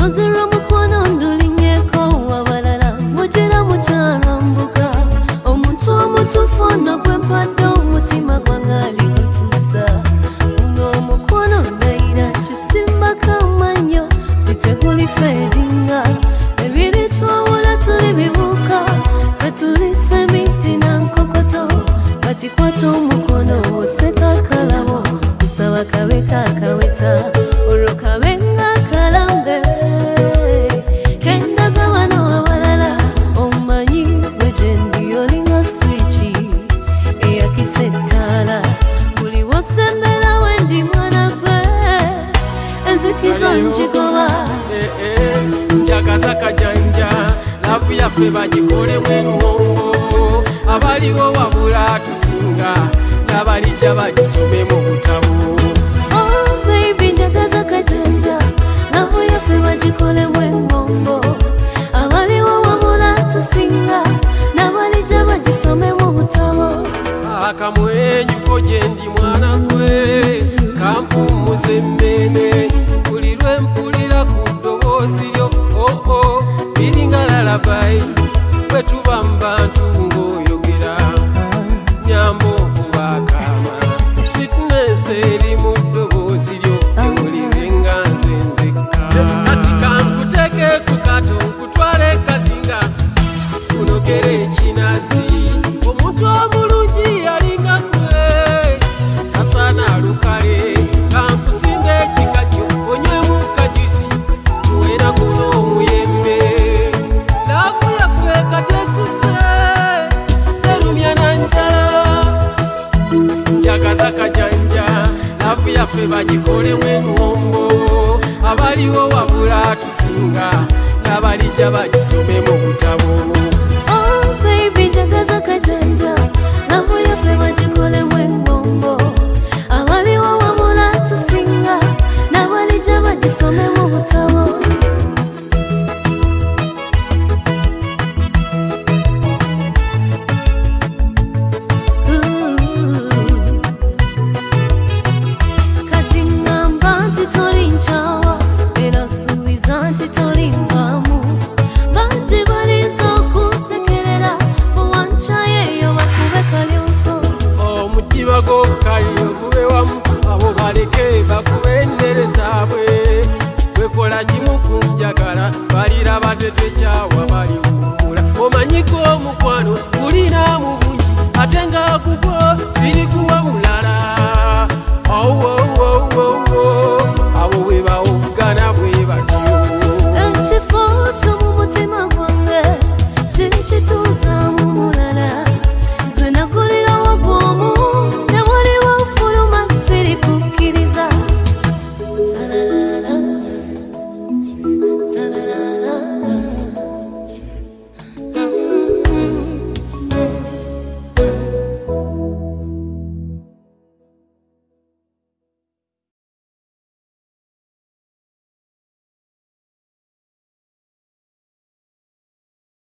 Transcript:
Sozera mukwano ndulinyeko abalala mujera mukyalambuka omuntu omutuufu no kwempadde omutima gwange alikutuusa guno mukwano ndayira kisimbako amanyo titeguli fedinga ebiri twawola tuli bibuuka katulisa emiti na nkokoto kati kwata omukono oseka kalabo kusaba kabe kakaweta olwo kabe nga kalambe kenda gabano abalala omanyi wejendi olinga swichi eyakisa ettaala buli wosembera wendi mwana gwe enzikiza njigoba njagaza kajanja lavu yaffe bagikolemu engombo abaliwo wabula tusinga n'abalijja bagisome mu butabo. Oh baby njagaza kajanja lavu yaffe bagikolemu engombo abaliwo wabula tusinga n'abalijja bagisome mu butabo. Akamwenyuko gye ndi mwana gwe kampummuza emmene buli lwe mpulira ku ddoboozi lyo biringa lalabayi bwe tuba mu bantu ng'oyogera nyambo okubaakaama sweetness eri mu ddoboozi lyo ewulirenga nze nzekka kati kankuteeke ku kato nkutwale kazinga kunogera ekinazi omuntu omulungi yalinga gwe asaana alukale kankusimba ekikajjo onywemu kajusi tuwera guno omuyembe laavu yaffe kati esuse terumya na njala njagaza kajanja laavu yaffe bagikolemu engombo abaliwo wabula tusinga n'abalijja bagisome mu butabo. Oh baby njagaza kajanja